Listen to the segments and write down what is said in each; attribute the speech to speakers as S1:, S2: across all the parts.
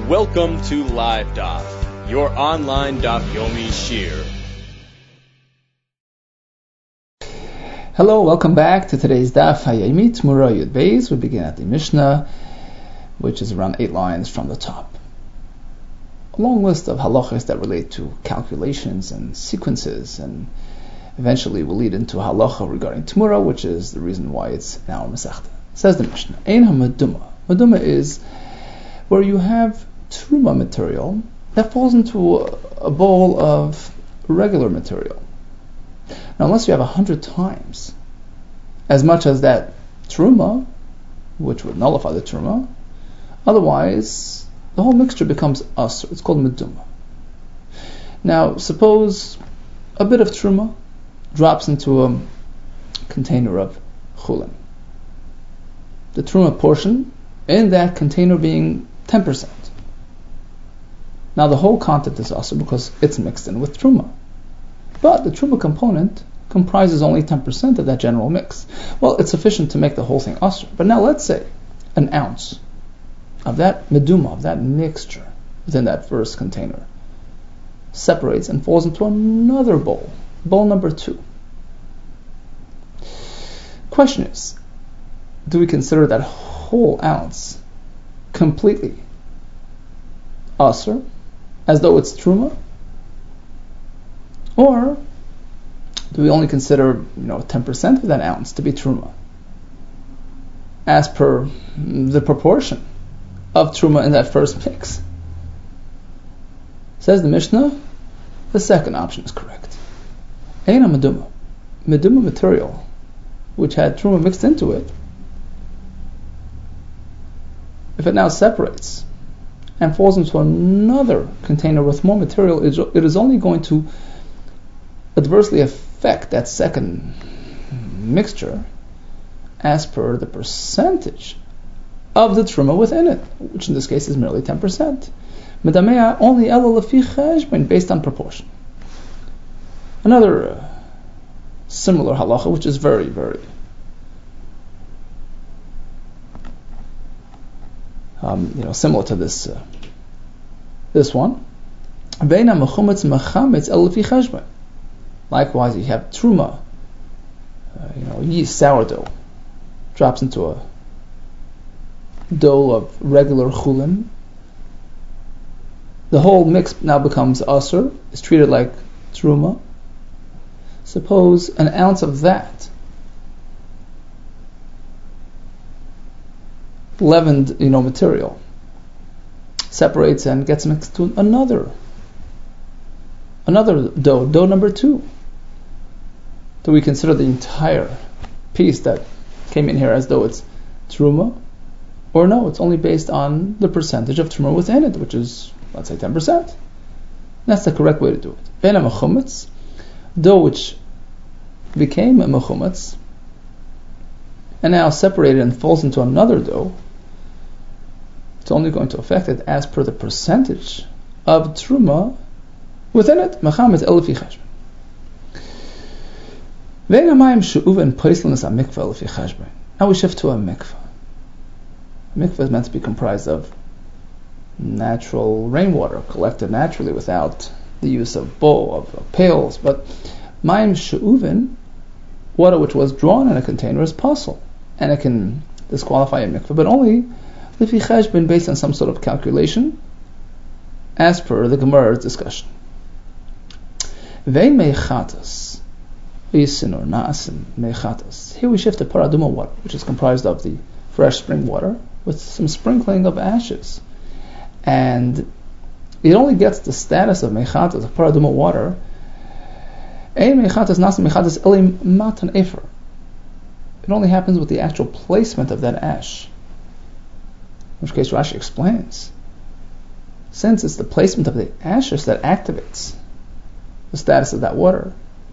S1: Welcome to Live Daf, your online Daf Yomi Shir.
S2: Hello, welcome back to today's Daf Hayomi Tmura Yud Beis. We begin at the Mishnah, which is around 8 lines from the top. A long list of halachas that relate to calculations and sequences, and eventually will lead into a halacha regarding Tmura, which is the reason why it's in our Masechta. Says the Mishnah, Ein ha-meduma. Meduma is where you have truma material that falls into a bowl of regular material. Now, unless you have 100 times as much as that truma, which would nullify the truma, otherwise the whole mixture becomes asr. It's called meduma. Now, suppose a bit of truma drops into a container of chulin. The truma portion in that container being 10%. Now the whole content is asr because it's mixed in with truma. But the truma component comprises only 10% of that general mix. Well, it's sufficient to make the whole thing asr. But now let's say an ounce of that meduma, of that mixture within that first container, separates and falls into another bowl number 2. Question is, do we consider that whole ounce completely asr, as though it's truma? Or do we only consider 10% of that ounce to be truma, as per the proportion of truma in that first mix? Says the Mishnah, the second option is correct. Ein ha-meduma. Meduma material, which had truma mixed into it, if it now separates and falls into another container with more material, it is only going to adversely affect that second mixture as per the percentage of the truma within it, which in this case is merely 10%. Medamea only ela lefi cheshbon, based on proportion. Another similar halacha, which is very, very similar to this one. Veina mechumetz mechametz ela lefi cheshbon. Likewise, you have truma, yeast, sourdough, drops into a dough of regular chulin. The whole mix now becomes asr, is treated like truma. Suppose an ounce of that leavened, material separates and gets mixed to another dough number 2. Do we consider the entire piece that came in here as though it's truma? Or no, it's only based on the percentage of truma within it, which is, let's say, 10%. That's the correct way to do it. Veina mechumetz, dough which became a mechumetz and now separated and falls into another dough, it's only going to affect it as per the percentage of truma within it. Mechametz ela lefi cheshbon. Veina mayim she'uven poislenes ha-mikveh lefi cheshbon. Now we shift to a mikveh. A mikveh is meant to be comprised of natural rainwater collected naturally without the use of bowl, of pails. But mayim she'uven, water which was drawn in a container, is pasul, and it can disqualify a mikveh, but only lefi cheshbon, based on some sort of calculation, as per the Gemara's discussion. Vein meichatas, isin or naasin meichatas. Here we shift to paraduma water, which is comprised of the fresh spring water with some sprinkling of ashes, and it only gets the status of meichatas, of paraduma water. Ein meichatas naasin meichatas elim matan efer. It only happens with the actual placement of that ash. In which case Rashi explains, since it's the placement of the ashes that activates the status of that water,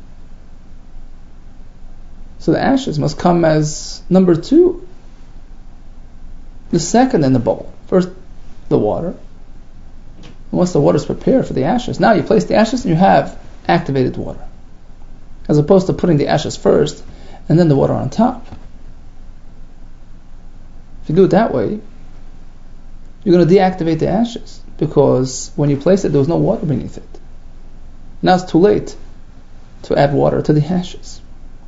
S2: so the ashes must come as number 2, the second in the bowl. First the water, and once the water is prepared for the ashes, now you place the ashes and you have activated water, as opposed to putting the ashes first and then the water on top. If you do it that way, you're going to deactivate the ashes, because when you place it, there was no water beneath it. Now it's too late to add water to the ashes.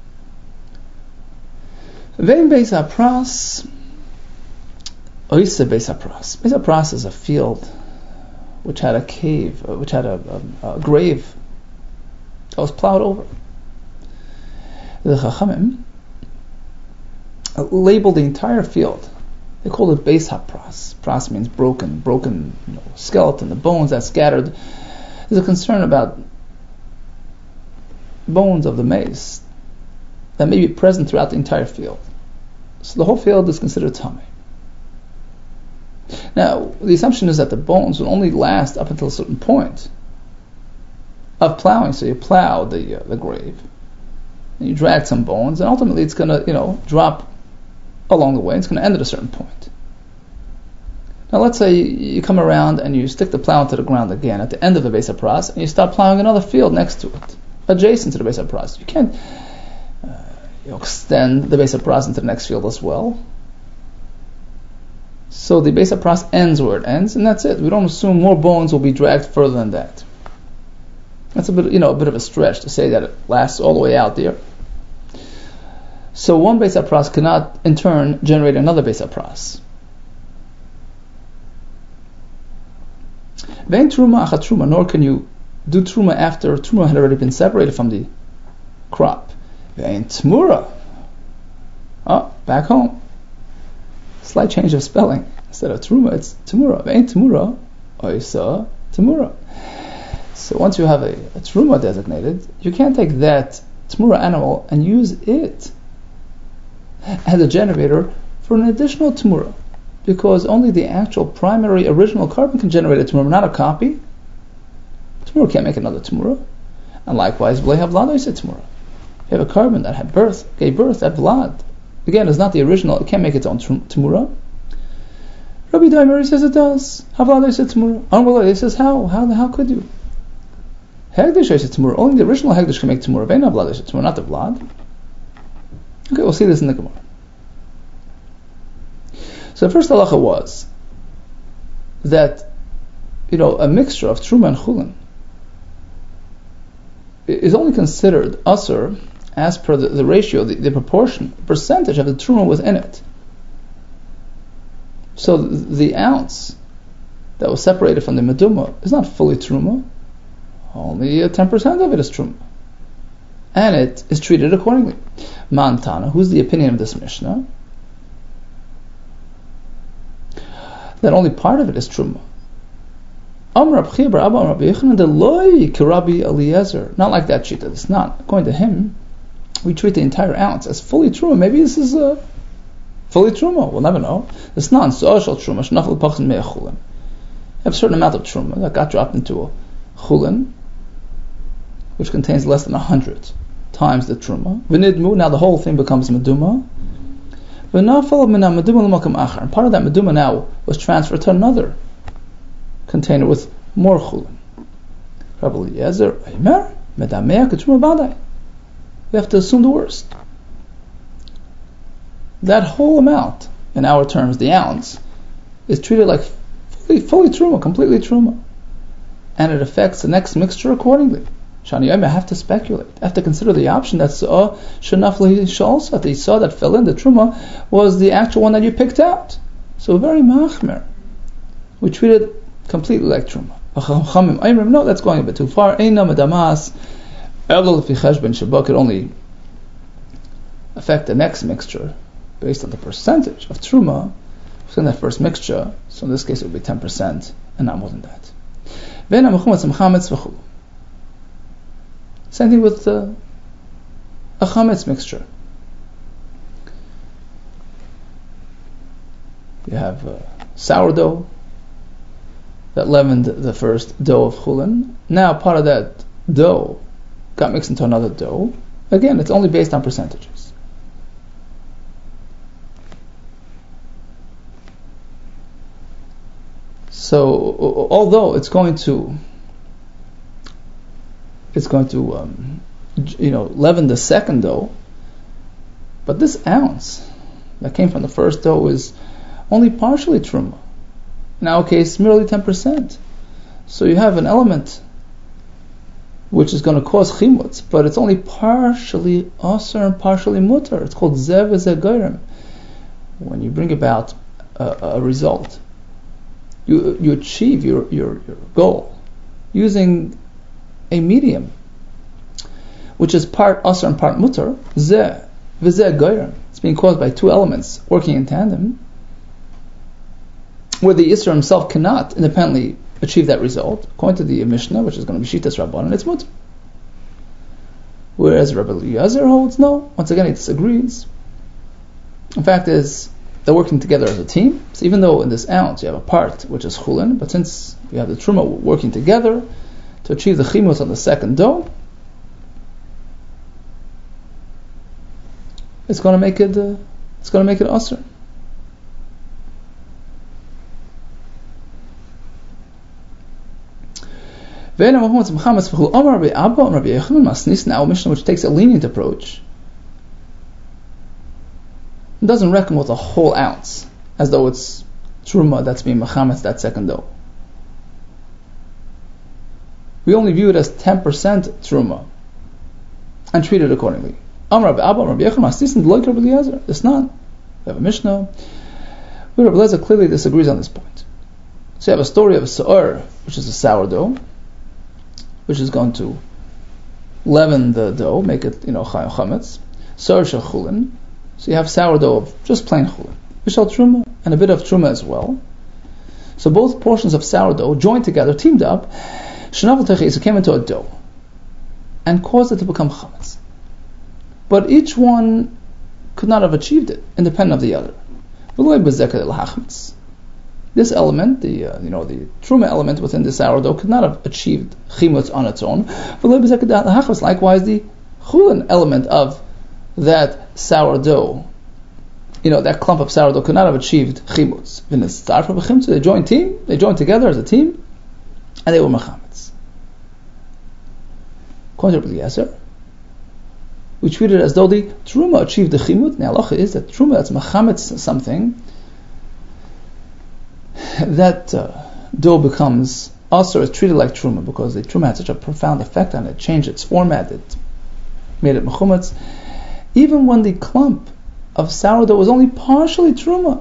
S2: Vein Beis HaPras, Oise Beis HaPras. Beis HaPras is a field which had a cave, which had a grave that was plowed over. The Chachamim labeled the entire field. They called it Beis HaPras. Pras means broken skeleton, the bones that scattered. There's a concern about bones of the mace that may be present throughout the entire field. So the whole field is considered tamei. Now, the assumption is that the bones will only last up until a certain point of plowing. So you plow the grave, and you drag some bones, and ultimately it's going to drop along the way. It's going to end at a certain point. Now let's say you come around and you stick the plow into the ground again at the end of the Beis HaPras, and you start plowing another field next to it, adjacent to the Beis HaPras. You can't extend the Beis HaPras into the next field as well. So the Beis HaPras ends where it ends, and that's it. We don't assume more bones will be dragged further than that. That's a bit of a stretch to say that it lasts all the way out there. So one Beis HaPras cannot, in turn, generate another Beis HaPras. Vein truma achat truma, nor can you do truma after truma had already been separated from the crop. Vein tmura. Back home. Slight change of spelling. Instead of truma, it's tmura. Vein tmura, oisa tmura. So once you have a truma designated, you can't take that tmura animal and use it as a generator for an additional tmura, because only the actual primary original carbon can generate a tmura, not a copy. Tmura can't make another tmura. And likewise, v'lei havlad oiseh tmura. You have a carbon that gave birth at vlad. Again, it's not the original, it can't make its own tmura. Rabbi Daimeri says it does. Havlad oiseh tmura. Amrullah says, how could you? Hegdish oiseh tmura. Only the original hegdish can make tmura. Vein havlad oiseh tmura, not the vlad. Okay, we'll see this in the Gemara. So the first halacha was that a mixture of truma and chulin is only considered asur as per the ratio, the proportion, percentage of the truma within it. So the ounce that was separated from the meduma is not fully truma, only 10% of it is truma, and it is treated accordingly. Mantana, who's the opinion of this Mishnah? That only part of it is truma. Not like that shita. It's not. According to him, we treat the entire ounce as fully truma. Maybe this is fully truma. We'll never know. It's not social truma. You have a certain amount of truma that got dropped into a chulin, which contains less than 100 times the truma. V'nidmu, now the whole thing becomes meduma. And part of that meduma now was transferred to another container with more chulin. We have to assume the worst. That whole amount, in our terms, the ounce, is treated like fully truma, completely truma, and it affects the next mixture accordingly. Shani I have to speculate. I have to consider the option that shenafli shalsat, the saw that fell in the truma was the actual one that you picked out. So very machmer. We treat it completely like truma. No, that's going a bit too far. Eina medamas elul fi cheshbon sheba could only affect the next mixture based on the percentage of truma within that first mixture. So in this case, it would be 10% and not more than that. Same thing with a chametz mixture. You have sourdough that leavened the first dough of chulin. Now part of that dough got mixed into another dough. Again, it's only based on percentages. So although it's going to leaven the second dough, but this ounce that came from the first dough is only partially truma. In our case, merely 10%. So you have an element which is going to cause chimutz, but it's only partially asr and partially mutar. It's called zev v'zegoyrem. When you bring about a result, you achieve your goal using a medium which is part asr and part mutar. Zev v'zegoyrem. It's being caused by two elements working in tandem, where the Isra himself cannot independently achieve that result. According to the Mishnah, which is going to be Shitas Rabbanan, it's mutar. Whereas Rabbi Eliezer holds no. Once again, he disagrees. In fact, they're working together as a team. So even though in this ounce you have a part which is chulin, but since you have the truma working together to achieve the chimut on the second dough, it's going to make it asr. Now, Mishnah, which takes a lenient approach, doesn't reckon with a whole ounce, as though it's truma that's being mechametz that second dough. We only view it as 10% truma and treat it accordingly. It's not. We have a Mishnah. Rabbi Eliezer clearly disagrees on this point. So you have a story of a sa'ur, which is a sourdough, which is going to leaven the dough, make it, chametz. Sa'ur shel chulin. So you have sourdough of just plain chulin. V'shel truma, and a bit of truma as well. So both portions of sourdough joined together, teamed up, shenafel techis, came into a dough, and caused it to become chametz. But each one could not have achieved it, independent of the other. This element, the truma element within the sourdough, could not have achieved chimutz on its own. Likewise, the chulin element of that sourdough, that clump of sourdough, could not have achieved chimutz. They joined together as a team, and they were mechametz. According to Rabbi Eliezer, we treat it as though the truma achieved the chimut. The halacha is that truma that's mechametz something, that dough becomes asr, is treated like truma, because the truma had such a profound effect on it, changed its format, it made it mechumetz. Even when the clump of sourdough was only partially truma.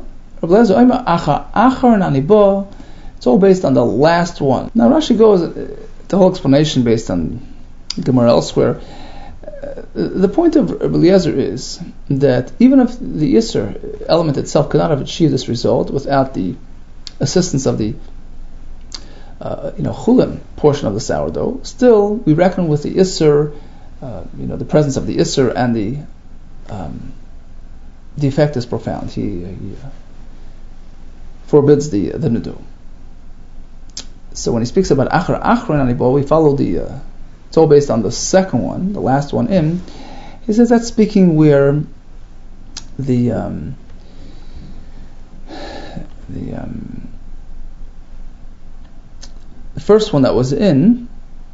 S2: It's all based on the last one. Now Rashi goes, the whole explanation based on Gemara elsewhere. The point of Rabbi Eliezer is that even if the Isser element itself could not have achieved this result without the assistance of the chulin portion of the sourdough, still we reckon with the Isser, the presence of the Isser, and the effect is profound. He forbids the nudu. So when he speaks about achar anibo, we follow it's all based on the second one, the last one in. He says that's speaking where the first one that was in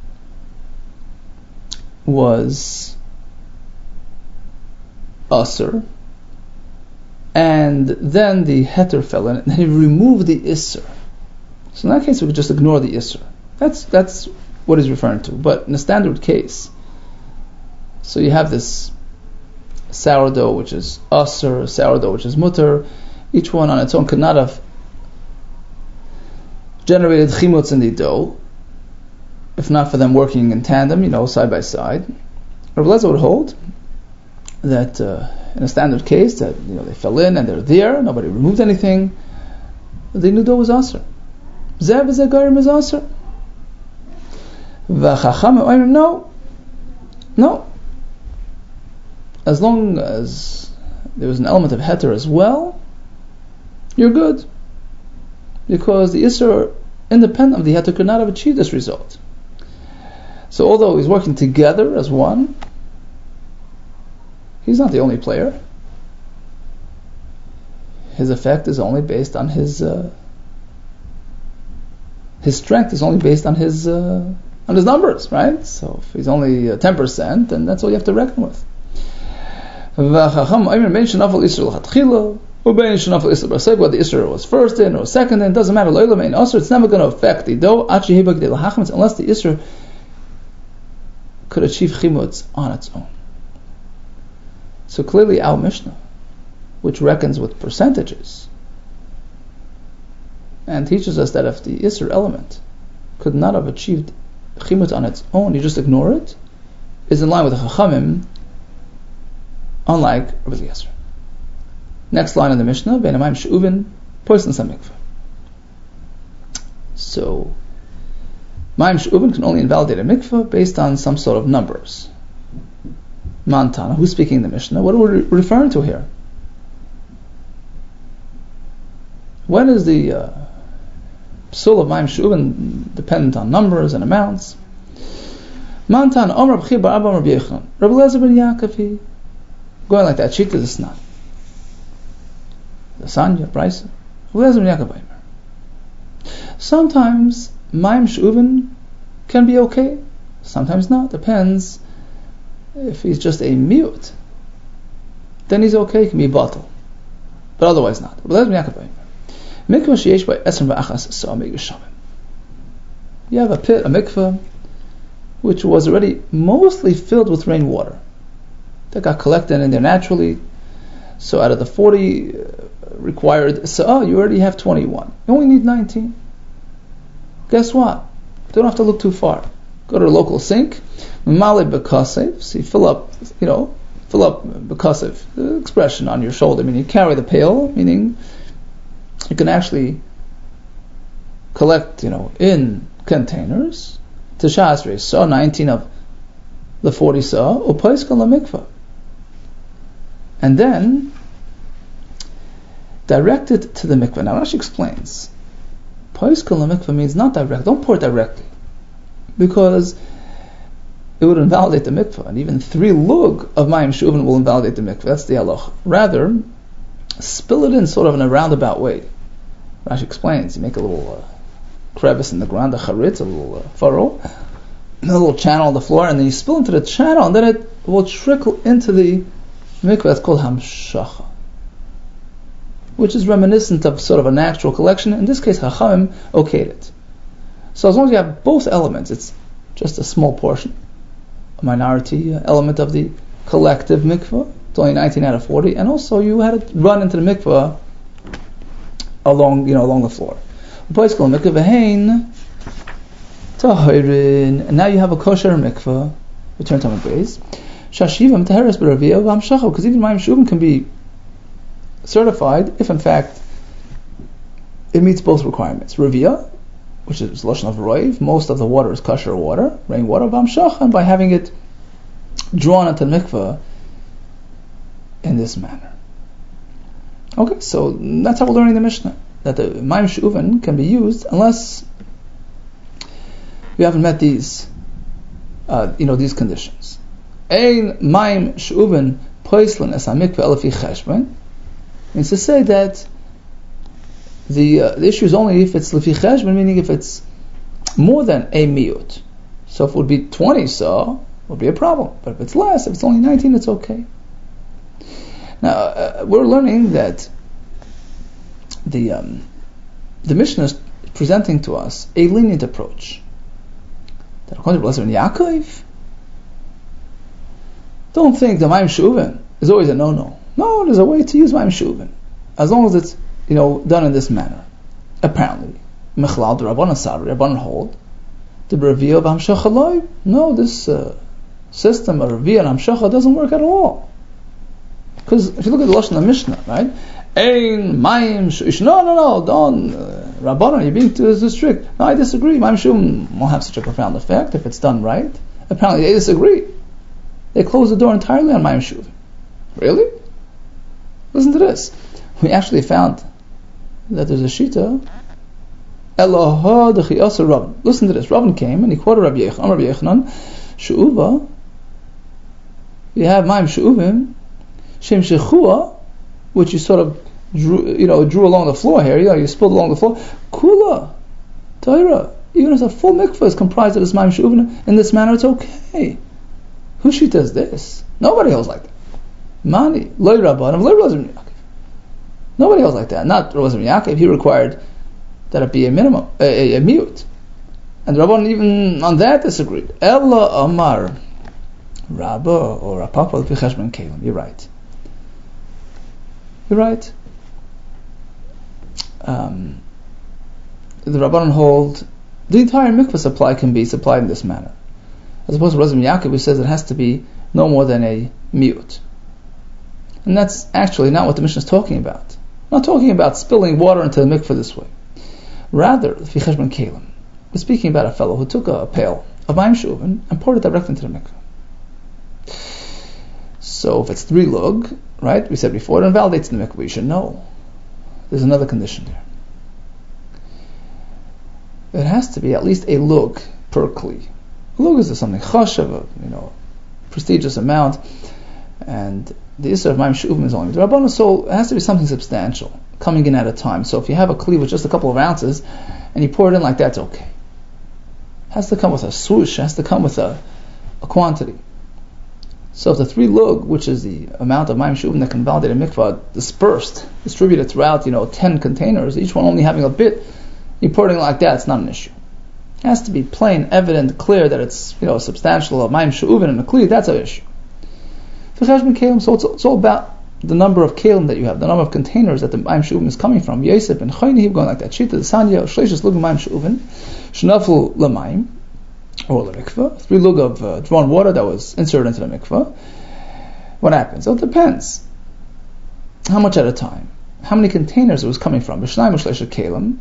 S2: was asr, and then the heter fell in, and he removed the isser. So in that case, we could just ignore the isser. That's what he's referring to. But in a standard case, so you have this sourdough which is asr, sourdough which is mutar. Each one on its own could not have generated chimutz in the dough, if not for them working in tandem, side by side. Rabbi Eliezer would hold that in a standard case, that they fell in and they're there, nobody removed anything, the new dough was asr. Zev v'zegoyrem is asr. No. As long as there was an element of heter as well, you're good. Because the Isser, independent of the heter, could not have achieved this result. So although he's working together as one, he's not the only player. His effect is only based on his strength is only based on his numbers, right? So if he's only 10%, then that's all you have to reckon with. Whether the Isra was first in or second in, doesn't matter. It's never going to affect the dough unless the Isra could achieve chimutz on its own. So clearly our Mishnah, which reckons with percentages, and teaches us that if the Isra element could not have achieved chimutz on its own, you just ignore it, is in line with the Chachamim, unlike Rabbi Eliezer. Next line in the Mishnah, Bein Hamayim She'uvin, Poislan Samikva. So, Mayim She'uvin can only invalidate a mikveh based on some sort of numbers. Mantana, who's speaking the Mishnah? What are we referring to here? When is the psul of Mayim She'uvin dependent on numbers and amounts? Mantana, Omer B'chi Bar Abba Rabbi Yochanan, Rabbi Eliezer ben Yaakov, going like that, Shita is not. The Sanya, Brisa, sometimes Mayim She'uvin can be okay, sometimes not. Depends if he's just a mute, then he's okay, he can be bottle, but otherwise not. You have a pit, a mikveh, which was already mostly filled with rainwater that got collected in there naturally. So out of the 40 required, you already have 21. You only need 19. Guess what? Don't have to look too far. Go to a local sink, Male b'kasev, so you fill up b'kasev, the expression on your shoulder, meaning you carry the pail, meaning you can actually collect, in containers, Tashasri, 19 of the 40 upaiskal mikvah. And then direct it to the mikveh. Now Rashi explains, Paiskal mikveh means not direct. Don't pour it directly, because it would invalidate the mikveh, and even 3 lug of Mayim She'uvin will invalidate the mikveh. That's the halach. Rather, spill it in sort of in a roundabout way. Rashi explains, you make a little crevice in the ground, a charitz, a little furrow, a little channel on the floor, and then you spill into the channel, and then it will trickle into the mikveh. That's called hamshacha, which is reminiscent of sort of a natural collection. In this case, Chachamim okayed it. So as long as you have both elements, it's just a small portion, a minority element of the collective mikveh. It's only 19 out of 40, and also you had it run into the mikveh along the floor. And now you have a kosher mikveh. Return to my base. Because even Mayim She'uvin can be certified if in fact it meets both requirements. Revia, which is lashon of roiv, most of the water is kosher water, rainwater, v'amshacha, and by having it drawn into the mikveh in this manner. Okay, so that's how we're learning the Mishnah, that the Mayim She'uvin can be used unless we haven't met these these conditions. Ein Mayim She'uvin poislan es hamikveh elefi cheshbon means to say that the issue is only if it's lefi cheshbon, meaning if it's more than a miyut. So if it would be 20 it would be a problem. But if it's less, if it's only 19, it's okay. Now we're learning that the Mishnah is presenting to us a lenient approach. That according to Eliezer ben Yaakov, don't think the Mayim She'uvin is always a no-no. No, there's a way to use Mayim She'uvin, as long as it's done in this manner. Apparently, Mechlal the Rabbanan Sari, Rabbanan hold the Revia of Hamshacha Loi. No, this system of Revia and Hamshacha doesn't work at all. Because if you look at the lashon of the Mishnah, right? Ein Mayim She'uvin. No, don't Rabbanan, you're being too strict. No, I disagree. Mayim She'uvin won't have such a profound effect if it's done right. Apparently, they disagree. They close the door entirely on Mayim She'uvin. Really? Listen to this. We actually found that there's a shita. Eloha d'chiyasa Rabban. Listen to this. Rabban came and he quoted Rabbi Yochanan. She'uva. You have Mayim She'uvin. Shem Shechua, which you sort of drew along the floor here. You spilled along the floor. Kula. Torah. Even if a full mikveh is comprised of this Mayim She'uvin in this manner, it's okay. Who shita is this? Nobody else like that. Mani, loy Rabbanan, loy Eliezer ben Yaakov. Nobody else like that. Not Rabban Yaakov. He required that it be a minimum, a miyut. And Rabban even on that disagreed. Ella Amar Rabba or Rapapa l'pi cheshbon kelim. You're right. You're right. The Rabbanan hold the entire mikvah supply can be supplied in this manner, as opposed to Rabban Yaakov, who says it has to be no more than a miyut. And that's actually not what the Mishnah is talking about. We're not talking about spilling water into the mikvah this way. Rather, l'pi cheshbon kelim, we're speaking about a fellow who took a pail of mayim she'uven and poured it directly into the mikvah. So if it's 3 lug, right, we said before, it invalidates the mikvah. You should know. There's another condition there. It has to be at least a lug per kli. A lug is something chashav, prestigious amount, and the issur of mayim she'uven is only the Rabbanan, so it has to be something substantial, coming in at a time. So if you have a kli with just a couple of ounces, and you pour it in like that, it's okay. It has to come with a swoosh, it has to come with a quantity. So if the 3 lug, which is the amount of mayim she'uven that can validate a mikvah, distributed throughout 10 containers, each one only having a bit, you pour it in like that, it's not an issue. It has to be plain, evident, clear that it's substantial of mayim she'uven and a kli, that's an issue. So it's all about the number of kelim that you have, the number of containers that the mayim she'uven is coming from. Yosef and Chayni going like that. Shita the Sanya, Shleishis lug mayim she'uven, Shnafel l'mayim, or the mikvah, 3 lug of drawn water that was inserted into the mikvah. What happens? So it depends. How much at a time? How many containers it was coming from? B'shnayim u'shleisha kelim.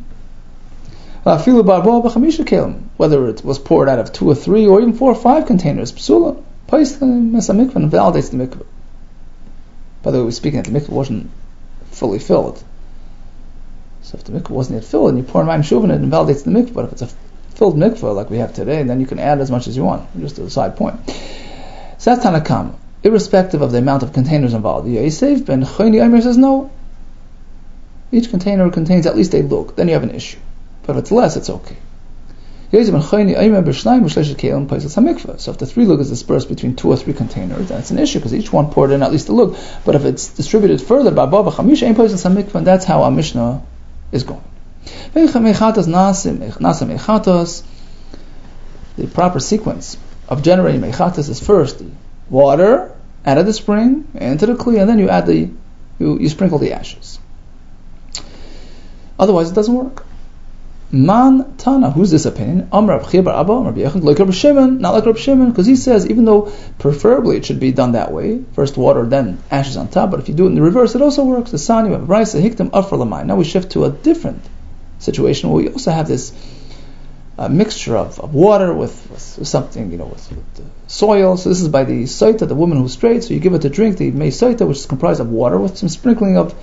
S2: Whether it was poured out of 2 or 3 or even 4 or 5 containers, psula, mikvah, validates the mikvah. By the way, we're speaking that the mikvah wasn't fully filled. So if the mikvah wasn't yet filled and you pour mayim she'uven, it invalidates the mikvah. But if it's a filled mikvah like we have today, then you can add as much as you want, just a side point. So that's Tanakama, irrespective of the amount of containers involved. Yosef ben Chayni Omer says no. Each container contains at least a lug, then you have an issue. But if it's less, it's okay. So if the 3 lug is dispersed between 2 or 3 containers, then it's an issue because each one poured in at least a lug. But if it's distributed further, and that's how our Mishnah is going. The proper sequence of generating mechatas is first the water out of the spring into the kli, and then you add you sprinkle the ashes. Otherwise, it doesn't work. Man Tana, who's this opinion? Amr Rab Chia bar Abba, Amr Yechon, like Rab Shimon, not like Rab Shimon, because he says even though preferably it should be done that way, first water, then ashes on top, but if you do it in the reverse, it also works. The Sani, we have Raisa, Hiktam, Afar Lamai. Now we shift to a different situation where we also have this mixture of water with something, with soil. So this is by the soita, the woman who's straight, so you give it to drink, the mei soita, which is comprised of water with some sprinkling of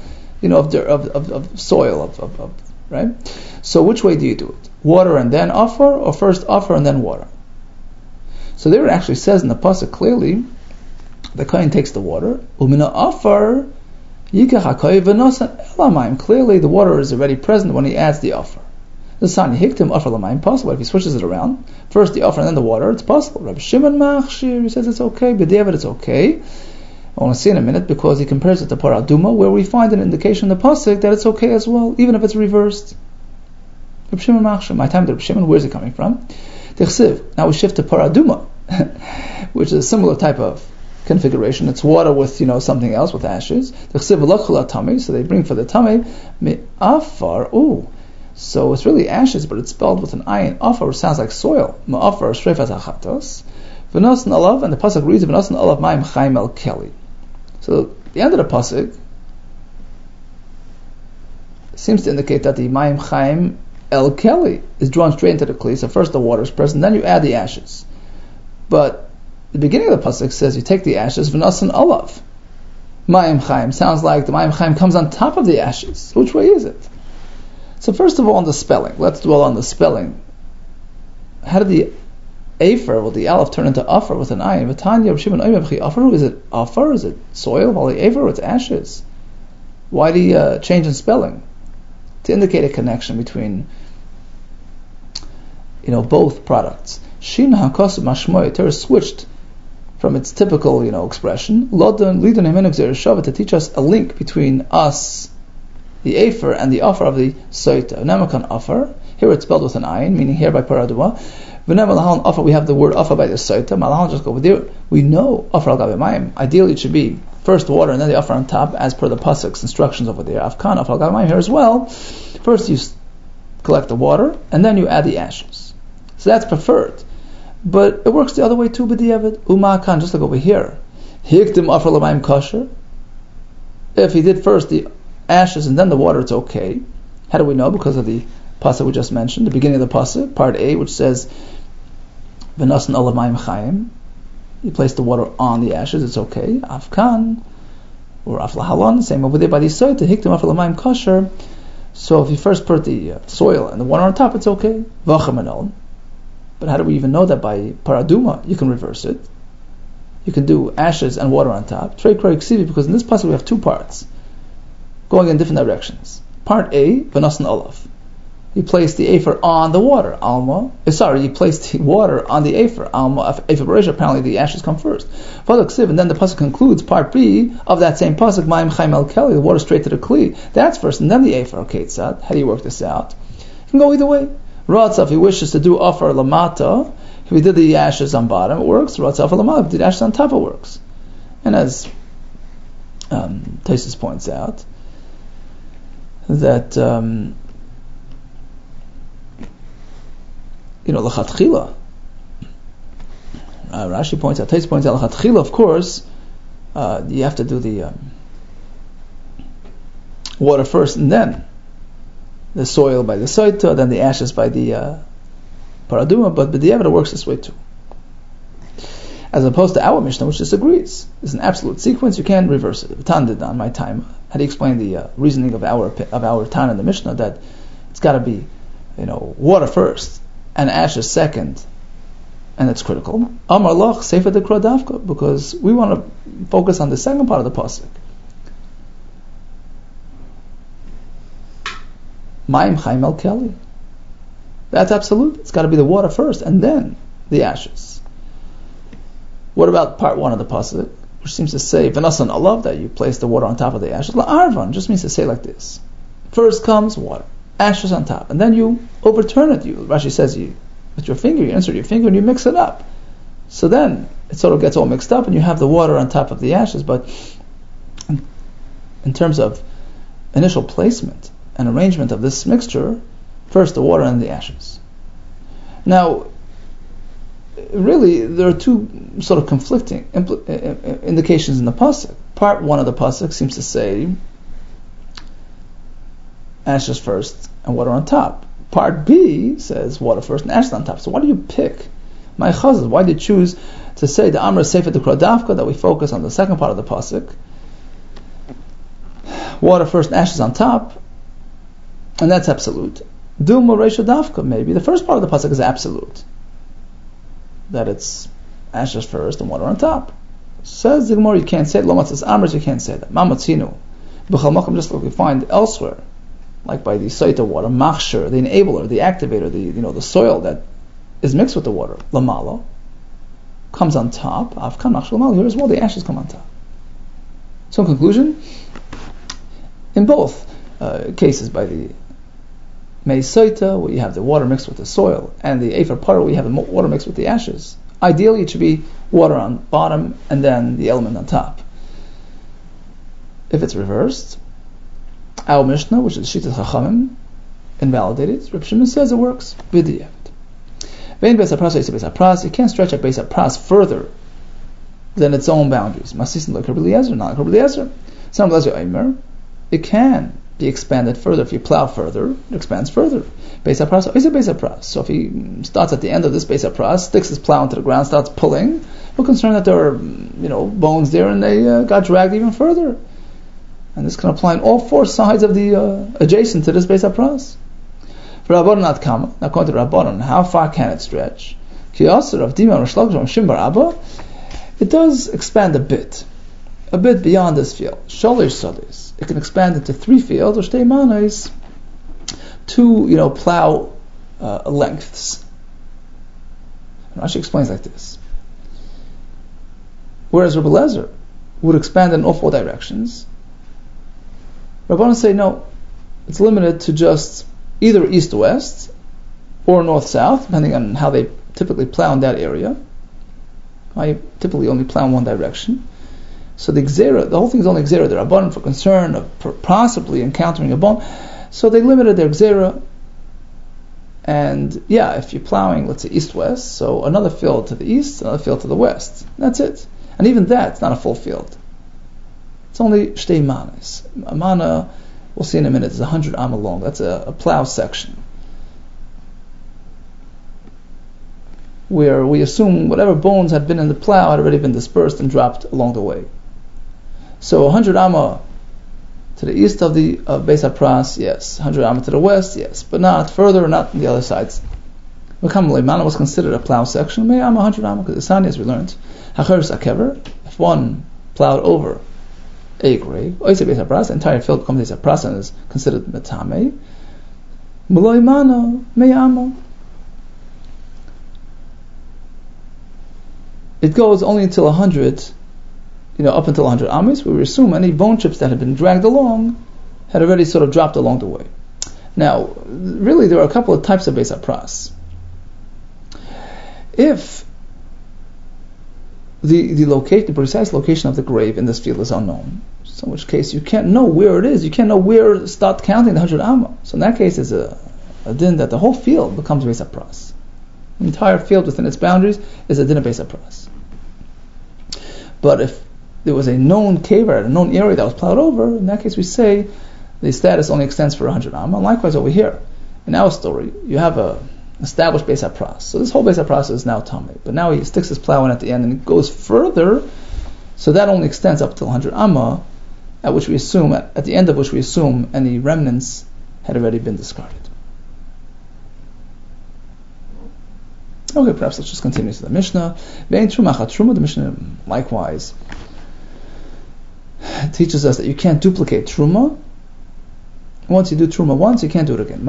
S2: soil, right? So which way do you do it? Water and then offer, or first offer and then water? So there it actually says in the pasuk clearly, the kohen takes the water, umina offer, yikach hakohen v'nosan elamayim. Clearly the water is already present when he adds the offer. The son hiktim offer lamayim, possible. If he switches it around, first the offer and then the water, it's possible. Rabbi Shimon machshir, he says it's okay, b'diavad it's okay. I want to see in a minute because he compares it to paraduma, where we find an indication in the pasuk that it's okay as well, even if it's reversed. Reb Shimon Machshir, my time to Reb Shimon, where's it coming from? Tichsiv. Now we shift to paraduma, which is a similar type of configuration. It's water with something else with ashes. Tichsiv v'lachul atami, so they bring for the tame me'afar. So it's really ashes, but it's spelled with an ayin. Afar sounds like soil. Me'afar shreifas achatos. V'nosan alav, and the pasuk reads v'nosan alav ma'im chaim el keli. So the end of the pasuk seems to indicate that the ma'im chaim el keli is drawn straight into the kli. So first the water is present, then you add the ashes. But the beginning of the pasuk says you take the ashes v'nosan alav ma'im chaim. Sounds like the ma'im chaim comes on top of the ashes. Which way is it? So first of all, on the spelling, let's dwell on the spelling. How did the Afer, will the Aleph turn into Afar with an ayin? V'tanya Reb Shimon Omer b'chi Afar. Is it Afar? Is it soil? While the Afer, it's ashes. Why the change in spelling? To indicate a connection between both products. Shin hakos mashmoy. Torah switched from its typical expression. Lodon lidon himenu gzera shava, to teach us a link between us the Afer and the offer of the Soita. Nemakan offer, here it's spelled with an ayin, meaning here by paraduma. V'nem lahalon offer, we have the word offer by the Soita. Malahalon just go over there. We know offer al gabe mayim. Ideally it should be first water and then the offer on top, as per the pasuk's instructions over there. Afkan offer al gabe mayim here as well. First you collect the water and then you add the ashes. So that's preferred. But it works the other way too, b'diavad. Umakan, just like over here. Hiktim offer l'mayim kosher. If he did first the ashes and then the water, it's okay. How do we know? Because of the pasuk we just mentioned, the beginning of the pasuk, part A, which says, "V'nasan olav mayim chayim." You place the water on the ashes, it's okay. Afkan or aflahalon, same over there by the soita. Hiktim offer l'mayim kosher. So if you first put the soil and the water on top, it's okay. V'chamanon. But how do we even know that by paraduma? You can reverse it. You can do ashes and water on top. Trei kroi ksivi, because in this pasuk we have two parts going in different directions. Part A, v'nasan olav. You place the afer on the water. You place the water on the afer. Afer b'reisha, apparently the ashes come first. And then the pasuk concludes part B of that same pasuk, mayim chaim el keli, the water straight to the kli. That's first, and then the afer. Okay, tzad. How do you work this out? You can go either way. Ratza, if he wishes to do offer lamata, if he did the ashes on bottom, it works. Ratza offer lamata, if he did ashes on top, it works. And as Taisus points out, that l'chatchila. Rashi points out, Taisus points out, l'chatchila, of course, you have to do the water first and then the soil by the soita, then the ashes by the paraduma, but the Yavada works this way too. As opposed to our Mishnah, which disagrees. It's an absolute sequence, you can't reverse it. Tan did on my time. How do you explain the reasoning of our Tan in the Mishnah, that it's got to be, water first and ashes second, and it's critical. Amar loch sefer de krodavka, because we want to focus on the second part of the pasuk. Mayim chaim el keli. That's absolute. It's got to be the water first and then the ashes. What about part 1 of the pasuk, which seems to say v'nasan olav, that you place the water on top of the ashes? La'arvan just means to say like this: first comes water, ashes on top, and then you overturn it. Rashi says with your finger, you insert your finger and you mix it up. So then it sort of gets all mixed up, and you have the water on top of the ashes. But in terms of initial placement and arrangement of this mixture, first the water and the ashes. Now, really, there are two sort of conflicting indications in the pasuk. Part 1 of the pasuk seems to say ashes first and water on top. Part B says water first and ashes on top. So why do you pick? My chazal, why did you choose to say the Amr Sefer de Krodavka, that we focus on the second part of the pasuk, water first and ashes on top, and that's absolute? Duma Reisha Davka, maybe the first part of the pasuk is absolute, that it's ashes first and water on top. Says the Gemara, you can't say it. Lomatzas Amrs, you can't say that. Mamatzinu, B'chal Makom, just like we find elsewhere, like by the Saita water, Machshir, the enabler, the activator, the soil that is mixed with the water, Lamalo, comes on top. Afkan Machshir Lamalo, here as well, the ashes come on top. So in conclusion, in both cases, by the Mei Saita, where you have the water mixed with the soil, and the Efer Parah, where you have the water mixed with the ashes, ideally it should be water on bottom and then the element on top. If it's reversed, our Mishnah, which is Shitas Chachamim, invalidated. Reb Shimon says it works. B'diavad. Vein Beis HaPras is Beis HaPras. You can't stretch a Beis HaPras further than its own boundaries. Masisin like Rabbi Eliezer, not like Rabbi Eliezer. Some Eliezer Eimer, it can be expanded further. If you plow further, it expands further. Beis HaPras is a Beis HaPras. So if he starts at the end of this Beis HaPras, sticks his plow into the ground, starts pulling, we're concerned that there are bones there and they got dragged even further. And this can apply on all 4 sides of the adjacent to this Beis HaPras. For Rabbanon not kama, now according to Rabbanon, how far can it stretch? Ki Yasser of Dima Rosh Lakish Shimbar Abba, it does expand a bit beyond this field. Shalish Sadis, it can expand into 3 fields, or Shtei Manos, 2 plow lengths. And Rashi explains like this. Whereas Rabbi Eliezer would expand in all 4 directions, Rabbanon say no, it's limited to just either east-west or north-south, depending on how they typically plow in that area. I typically only plow in one direction. So the whole thing is only gzera. They're abundant for concern of possibly encountering a bone. So they limited their gzera. And yeah, if you're plowing, let's say east-west, so another field to the east, another field to the west. That's it. And even that's not a full field. It's only shtei manas. A mana, we'll see in a minute, is 100 amma long. That's a plow section, where we assume whatever bones had been in the plow had already been dispersed and dropped along the way. So 100 amma to the east of the Beis HaPras, yes. 100 amma to the west, yes. But not further, not on the other sides. Mana was considered a plow section. May amma 100 amma, because the Sani, as we learned, Hacheres Akever, if one plowed over a grave, Oisei Beis HaPras, the entire field becomes Beis HaPras and is considered metame. Muloi mana, may amma. It goes only until 100, up until 100 amis, where we assume any bone chips that had been dragged along had already sort of dropped along the way. Now, really, there are a couple of types of Beis HaPras. If the precise location of the grave in this field is unknown, so in which case you can't know where it is, you can't know where to start counting the 100 amma. So in that case, it's a din that the whole field becomes Beis HaPras. The entire field within its boundaries is a din of Beis HaPras. But if there was a known kaver, a known area that was plowed over, in that case we say the status only extends for 100 amma. Likewise over here, in our story, you have a established Beis HaPras. So this whole Beis HaPras is now tamei. But now he sticks his plow in at the end and it goes further, so that only extends up to 100 amma, at the end of which we assume any remnants had already been discarded. Okay, perhaps let's just continue to the Mishnah. The Mishnah likewise teaches us that you can't duplicate truma. Once you do truma once, you can't do it again.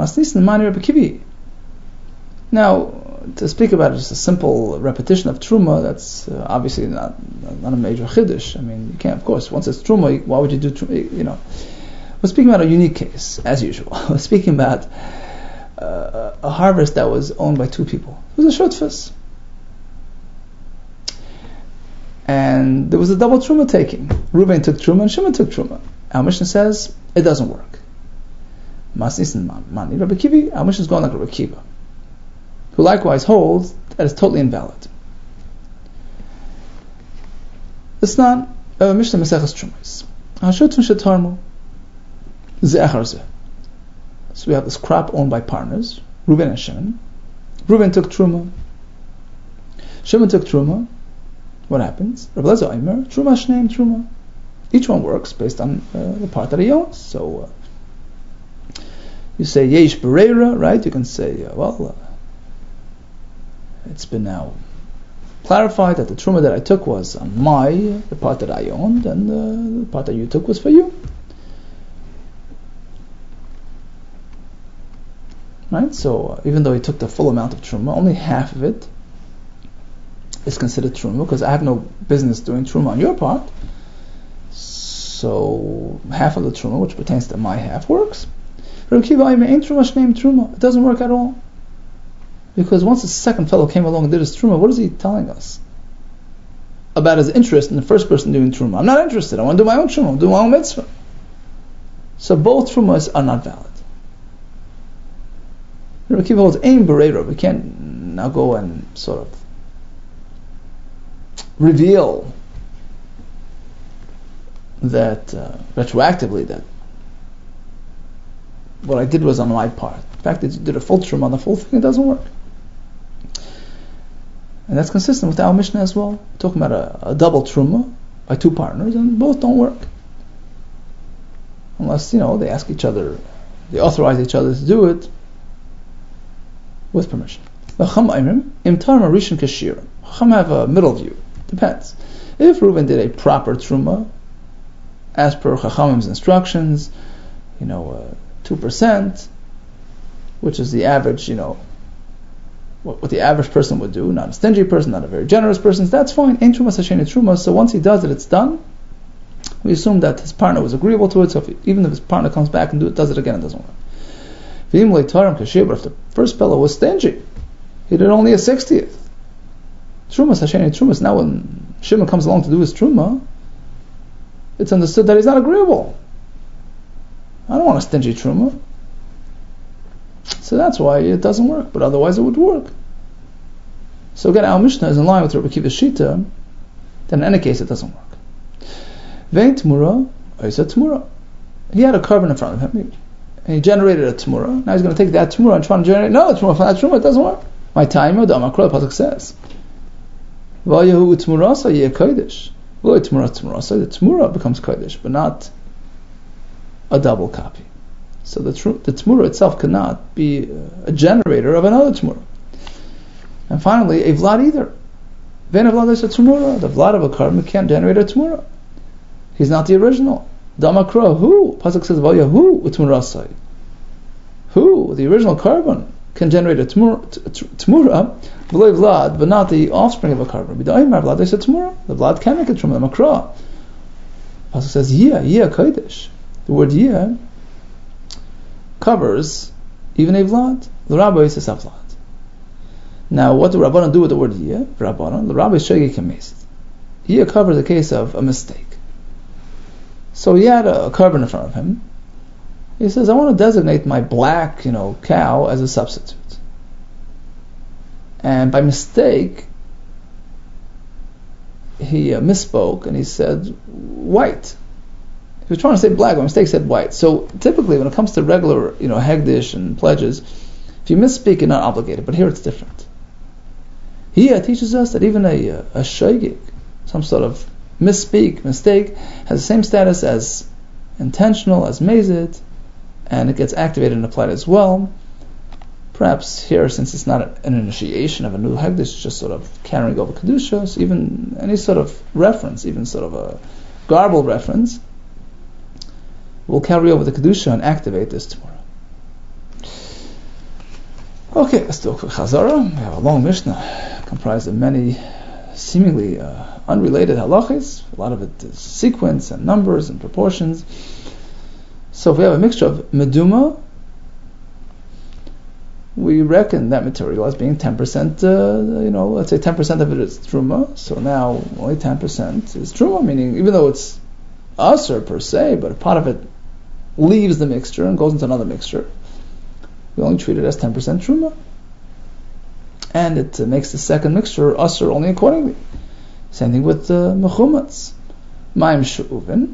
S2: Now, to speak about just a simple repetition of truma, that's obviously not a major chiddush. I mean, you can't, of course, once it's truma, why would you do truma? We're speaking about a unique case, as usual. We're speaking about a harvest that was owned by two people. It was a shutfus. And there was a double truma taking. Reuven took truma and Shimon took truma. Our Mishnah says it doesn't work. Masnis and Mani. Rabbi Kivi, our Mishnah is going like Rabbi Kiva, who likewise holds that it's totally invalid. It's not Mishnah Maseches Trumas. Hashutun shetarmu ze'achar zeh. So we have this crop owned by partners, Reuven and Shimon. Reuven took truma. Shimon took truma. What happens? Rabbi Lezer Omer, truma shneim truma. Each one works based on the part that he owns. So you say yesh bereira, right? You can say, it's been now clarified that the truma that I took was on the part that I owned, and the part that you took was for you. Right? So even though he took the full amount of truma, only half of it is considered truma, because I have no business doing truma on your part. So half of the truma, which pertains to my half, works. It doesn't work at all. Because once the second fellow came along and did his truma, what is he telling us? About his interest in the first person doing truma. I'm not interested. I want to do my own truma. I'm doing my own mitzvah. So both trumas are not valid. Rabbi Kiva holds aim berera. We can't now go and sort of reveal that retroactively that what I did was on my part. In fact, that you did a full truma on the full thing, it doesn't work. And that's consistent with our Mishnah as well. We're talking about a double truma by two partners, and both don't work. Unless, they ask each other, they authorize each other to do it with permission. Chacham have a middle view. Depends. If Reuven did a proper truma, as per Chachamim's instructions, 2%, which is the average, what the average person would do, not a stingy person, not a very generous person, that's fine. Ain't truma sasheni truma. So once he does it, it's done. We assume that his partner was agreeable to it, so even if his partner comes back and does it again, it doesn't work. But if the first fellow was stingy, he did only a 60th. Trumas Hasheni Trumas. Now when Shimon comes along to do his Truma, it's understood that he's not agreeable. I don't want a stingy Truma. So that's why it doesn't work, but otherwise it would work. So again, our Mishnah is in line with Rabbi Akiva's Shita, then in any case it doesn't work. Vein Tmura, Oisa Tmura. He had a carbon in front of him, and he generated a Tmura. Now he's going to take that Tmura and try to generate another Tmura from that Tmura. It doesn't work. My time, the Pasuk says, V'yahu Tmurasa Yeh Kodesh. The Tmura becomes Kodesh, but not a double copy. So the Tmura itself cannot be a generator of another Tmura. And finally, a Vlad either. Vein a Vlad is a Tmura. The Vlad of a carbon can't generate a Tmura. He's not the original. Damakra, who? Pasuk says, V'yahu Tmurasai. Who? The original carbon can generate a Tmura, V'loi Vlad, but not the offspring of a carbon. B'da'imar Vlad is a Tmura. The Vlad can make a Tmura. Damakra. Pasuk says, Yeh Kodesh. The word Yeh covers even a Vlad. The Rabbi says a Vlad. Now, what do Rabbanan do with the word Yeh? Rabbanan, the Rabbi Shegi Kemesit. Yeh covers the case of a mistake. So he had a carbon in front of him. He says, I want to designate my black, cow as a substitute. And by mistake, he misspoke and he said white. He was trying to say black, by mistake said white. So typically, when it comes to regular, hegdish and pledges, if you misspeak, you're not obligated. But here it's different. He teaches us that even a shogeg, some sort of mistake, has the same status as intentional, as mazid, and it gets activated and applied as well. Perhaps here, since it's not an initiation of a new hegdish, it's just sort of carrying over kedusha, so even any sort of reference, even sort of a garbled reference, will carry over the kedusha and activate this tomorrow. Okay, let's do a quick chazara. We have a long Mishnah comprised of many seemingly unrelated halachas. A lot of it is sequence and numbers and proportions. So if we have a mixture of meduma, we reckon that material as being 10%, let's say 10% of it is truma. So now only 10% is truma, meaning even though it's asur per se, but a part of it leaves the mixture and goes into another mixture, we only treat it as 10% truma. And it makes the second mixture asur only accordingly. Same thing with mechumats. Ma'im she'uvin.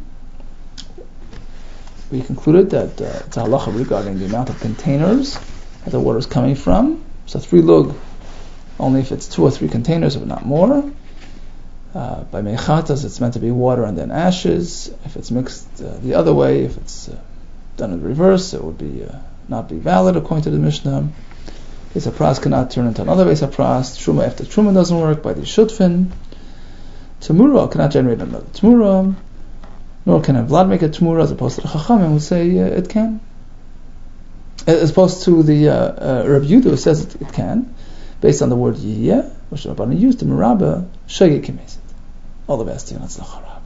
S2: We concluded that it's a halacha regarding the amount of containers that the water is coming from. So 3 lug, only if it's 2 or 3 containers, but not more. By mechatas, it's meant to be water and then ashes. If it's mixed the other way, if it's done in reverse, it would be not be valid according to the Mishnah. Beis HaPras cannot turn into another Beis HaPras. Truma after Truma doesn't work by the Shutfin. Tamura cannot generate another Tamura. Nor can a Vlad make a Tamura, as opposed to the Chachamim who say it can. As opposed to the Rabbi Yehuda who says it can, based on the word Yiyeh, which Rabbanan used, the Merabah, Shegi Kemesit. All the best to you, Natzlach Harab.